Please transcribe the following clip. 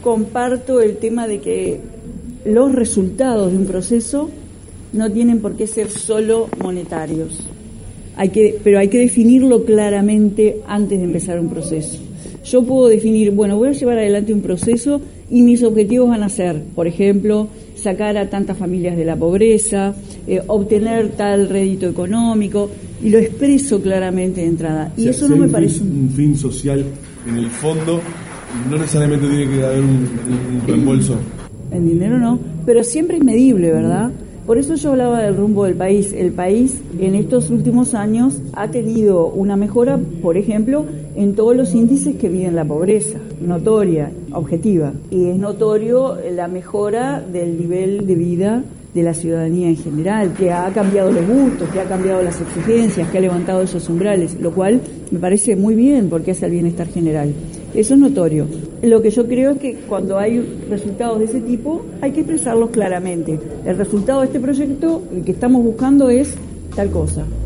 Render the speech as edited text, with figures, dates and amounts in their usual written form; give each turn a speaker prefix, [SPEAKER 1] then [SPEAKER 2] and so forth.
[SPEAKER 1] comparto el tema de que los resultados de un proceso no tienen por qué ser solo monetarios. Pero hay que definirlo claramente antes de empezar un proceso. Yo puedo definir, bueno, voy a llevar adelante un proceso y mis objetivos van a ser, por ejemplo, sacar a tantas familias de la pobreza, obtener tal rédito económico, y lo expreso claramente de entrada. Y eso no me parece
[SPEAKER 2] un fin social en el fondo, no necesariamente tiene que haber un reembolso.
[SPEAKER 1] En dinero no, pero siempre es medible, ¿verdad? Por eso yo hablaba del rumbo del país. El país en estos últimos años ha tenido una mejora, por ejemplo, en todos los índices que miden la pobreza, notoria, objetiva. Y es notorio la mejora del nivel de vida de la ciudadanía en general, que ha cambiado los gustos, que ha cambiado las exigencias, que ha levantado esos umbrales, lo cual me parece muy bien porque hace al bienestar general. Eso es notorio. Lo que yo creo es que cuando hay resultados de ese tipo hay que expresarlos claramente. El resultado de este proyecto, el que estamos buscando es tal cosa.